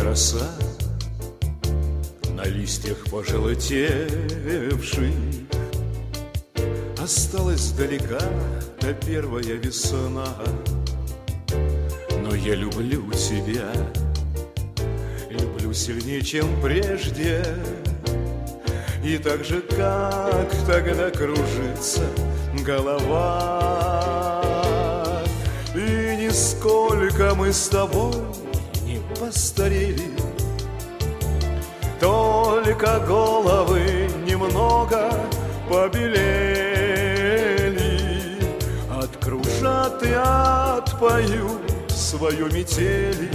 роса на листьях пожелтевших. Осталась далека та первая весна, но я люблю тебя, люблю сильнее, чем прежде. И так же, как тогда, кружится голова. И нисколько мы с тобой не постарели, только головы немного побелели. Откружат и отпоют свою метели.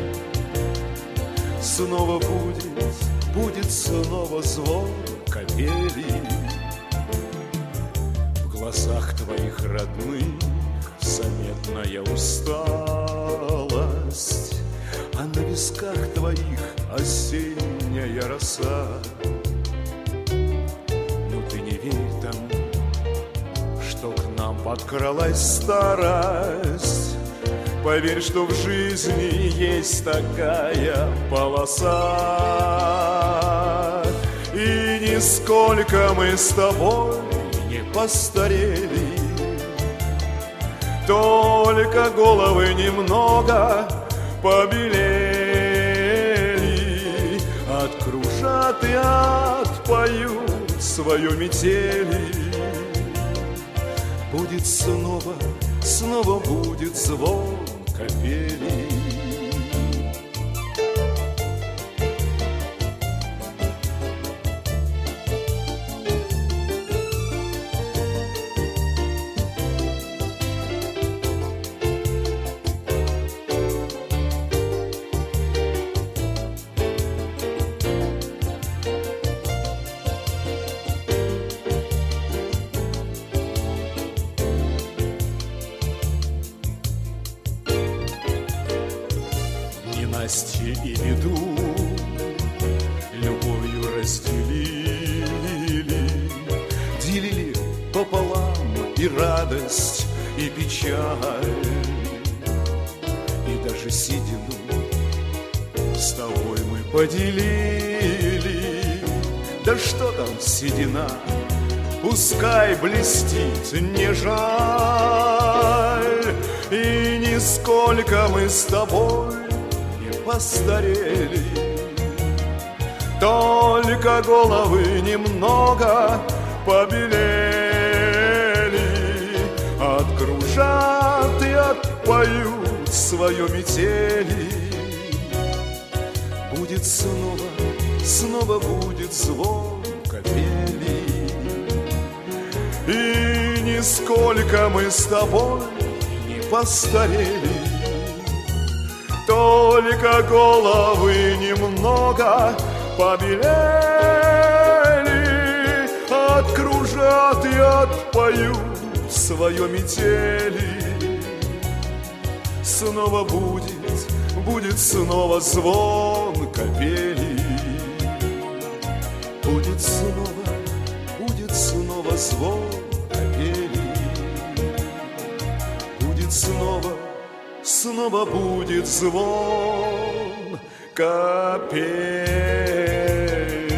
Снова будет снова звон капели. В глазах твоих родных заметная усталость, а на висках твоих осенняя роса. Но ты не верь тому, что к нам подкралась старость. Поверь, что в жизни есть такая полоса. И нисколько мы с тобой не постарели, только головы немного побелели. Откружат и отпоют свою метели. Будет снова будет звон капели. Ненастье и беду любовью разделили, делили пополам и радость, и печаль, и даже седину с тобой мы поделили. Да что там седина, пускай блестит, не жаль. И нисколько мы с тобой постарели, только головы немного побелели. Откружат и отпоют свою метели. Будет снова будет звон капели. И нисколько мы с тобой не постарели, только головы немного побелели. Откружат и отпоют свое метели. Снова будет снова звон капели. Будет снова звон капели. Будет снова будет звон капели.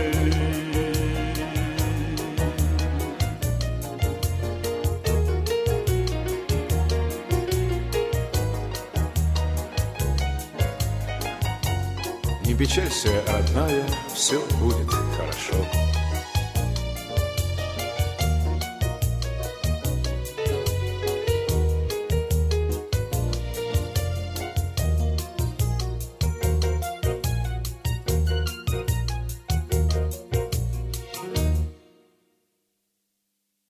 Не печалься, родная, все будет хорошо.